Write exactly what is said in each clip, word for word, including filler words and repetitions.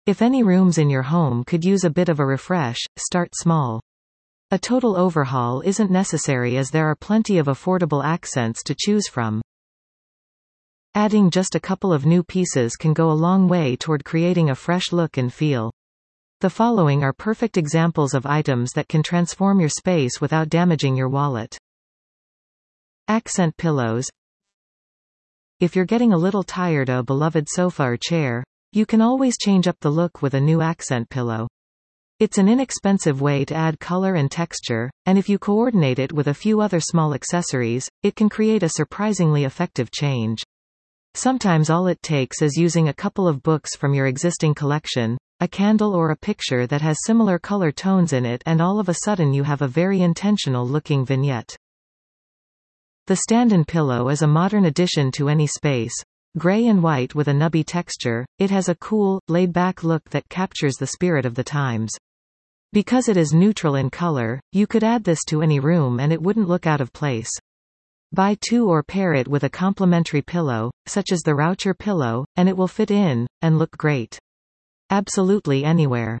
If any rooms in your home could use a bit of a refresh, start small. A total overhaul isn't necessary as there are plenty of affordable accents to choose from. Adding just a couple of new pieces can go a long way toward creating a fresh look and feel. The following are perfect examples of items that can transform your space without damaging your wallet. Accent pillows. If you're getting a little tired of a beloved sofa or chair, you can always change up the look with a new accent pillow. It's an inexpensive way to add color and texture, and if you coordinate it with a few other small accessories, it can create a surprisingly effective change. Sometimes all it takes is using a couple of books from your existing collection, a candle or a picture that has similar color tones in it, and all of a sudden you have a very intentional looking vignette. The stand-in pillow is a modern addition to any space. Gray and white with a nubby texture, it has a cool, laid-back look that captures the spirit of the times. Because it is neutral in color, you could add this to any room and it wouldn't look out of place. Buy two or pair it with a complementary pillow, such as the Roucher pillow, and it will fit in, and look great. Absolutely anywhere.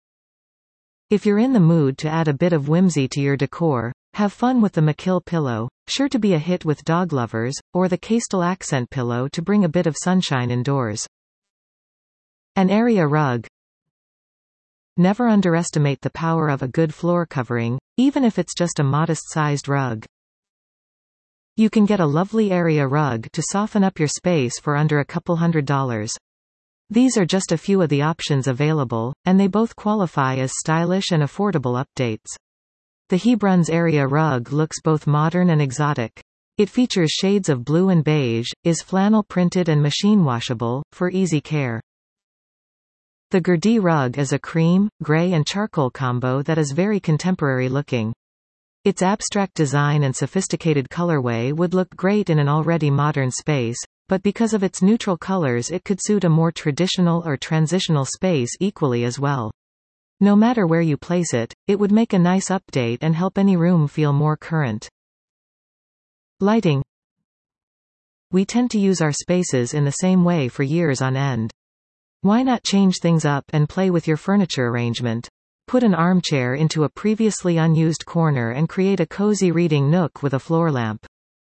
If you're in the mood to add a bit of whimsy to your decor, have fun with the McKill pillow, sure to be a hit with dog lovers, or the Castel accent pillow to bring a bit of sunshine indoors. An area rug. Never underestimate the power of a good floor covering, even if it's just a modest-sized rug. You can get a lovely area rug to soften up your space for under a couple hundred dollars. These are just a few of the options available, and they both qualify as stylish and affordable updates. The Hebron's area rug looks both modern and exotic. It features shades of blue and beige, is flannel printed and machine washable, for easy care. The Gurdie rug is a cream, gray and charcoal combo that is very contemporary looking. Its abstract design and sophisticated colorway would look great in an already modern space, but because of its neutral colors it could suit a more traditional or transitional space equally as well. No matter where you place it, it would make a nice update and help any room feel more current. Lighting. We tend to use our spaces in the same way for years on end. Why not change things up and play with your furniture arrangement? Put an armchair into a previously unused corner and create a cozy reading nook with a floor lamp.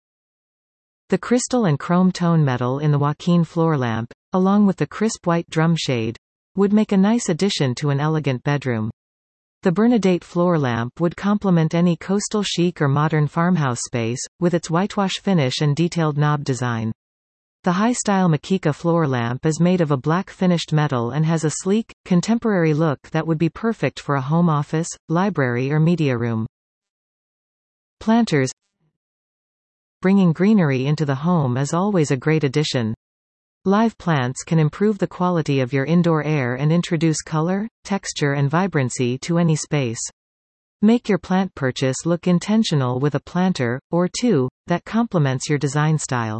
The crystal and chrome tone metal in the Joaquin floor lamp, along with the crisp white drum shade, would make a nice addition to an elegant bedroom. The Bernadette floor lamp would complement any coastal chic or modern farmhouse space, with its whitewash finish and detailed knob design. The high-style Makika floor lamp is made of a black finished metal and has a sleek, contemporary look that would be perfect for a home office, library or media room. Planters. Bringing greenery into the home is always a great addition. Live plants can improve the quality of your indoor air and introduce color, texture and vibrancy to any space. Make your plant purchase look intentional with a planter, or two, that complements your design style.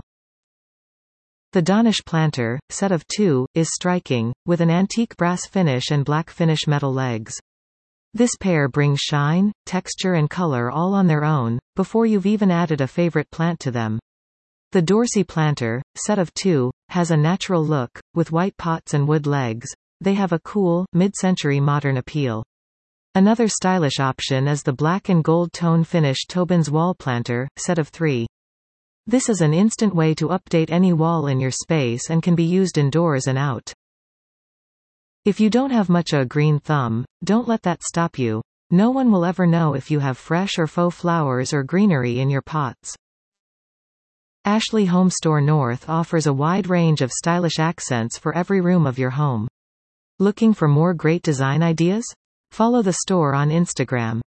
The Donish planter, set of two, is striking, with an antique brass finish and black finish metal legs. This pair brings shine, texture and color all on their own, before you've even added a favorite plant to them. The Dorsey planter, set of two, has a natural look, with white pots and wood legs. They have a cool, mid-century modern appeal. Another stylish option is the black and gold tone finish Tobin's wall planter, set of three. This is an instant way to update any wall in your space and can be used indoors and out. If you don't have much of a green thumb, don't let that stop you. No one will ever know if you have fresh or faux flowers or greenery in your pots. Ashley Home Store North offers a wide range of stylish accents for every room of your home. Looking for more great design ideas? Follow the store on Instagram.